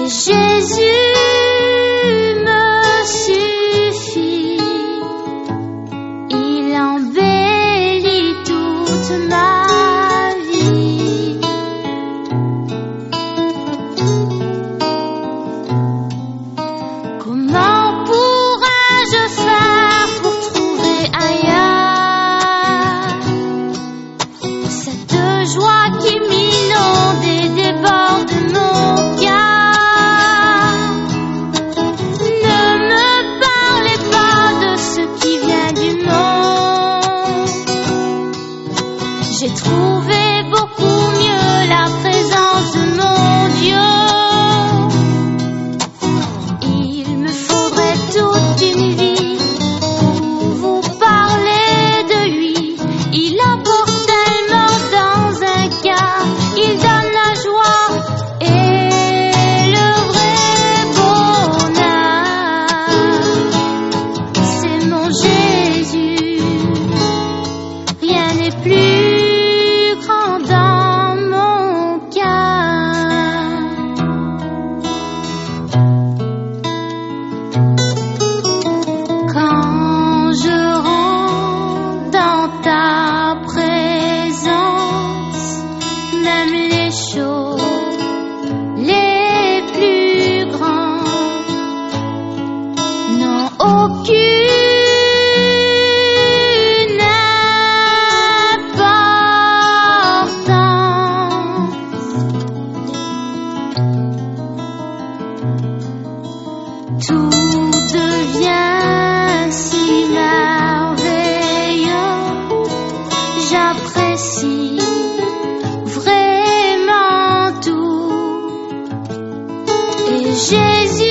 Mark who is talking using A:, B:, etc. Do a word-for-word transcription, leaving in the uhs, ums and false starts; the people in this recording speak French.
A: Jésus me suffit, il embellit toute ma vie. Comment pourrais-je faire pour trouver ailleurs cette joie qui m'inonde et déborde mon cœur? J'ai trouvé beaucoup mieux la présence de mon Dieu. Il me faudrait toute une vie pour vous parler de lui. Il apporte tellement dans un cas, il donne la joie et le vrai bonheur. C'est mon Jésus, rien n'est plus tout devient si merveilleux, j'apprécie vraiment tout. Et Jésus